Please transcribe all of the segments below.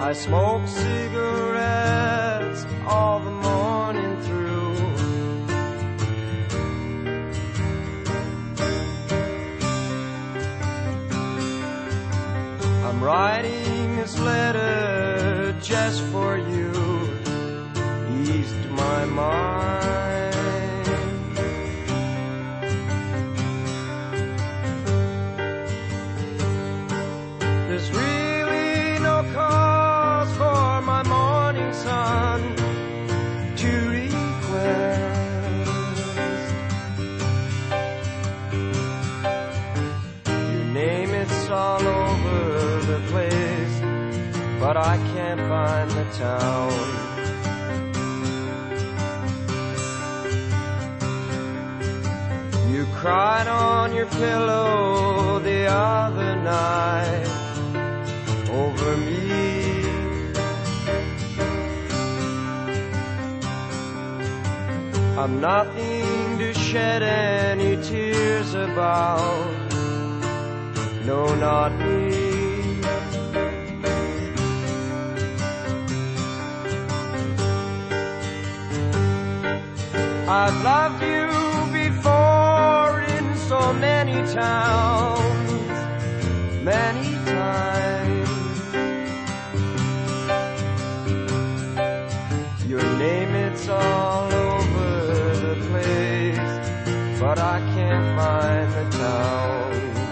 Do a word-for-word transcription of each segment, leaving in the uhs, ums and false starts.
I smoke cigarettes all the morning through. I'm writing this letter just for you, eased my mind. There's really no cause for my morning sun to request. Your name, it's all over the place, but I can't find the town. You cried on your pillow the other night over me. I'm nothing to shed any tears about, no, not me. I've loved you before in so many towns, many times. Your name, it's all over the place, but I can't find the town.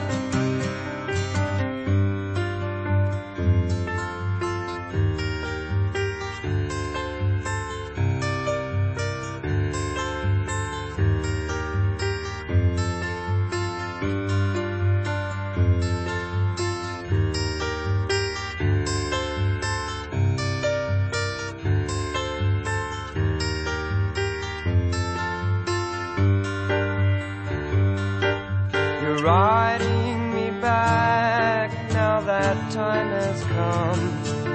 You're writing me back, now that time has come.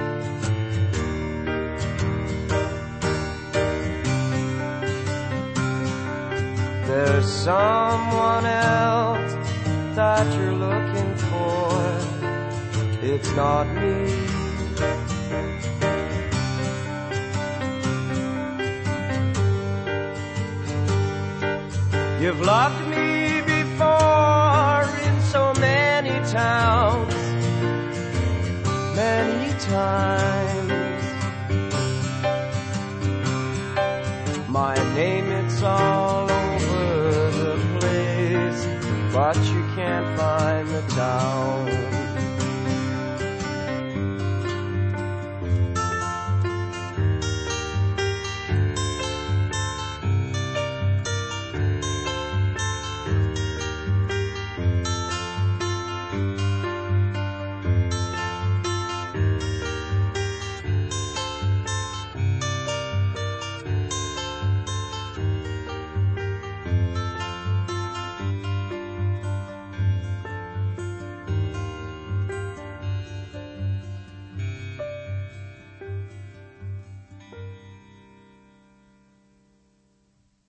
There's someone else that you're looking for, it's not me. You've loved me before in so many towns, many times. My name, it's all over the place, but you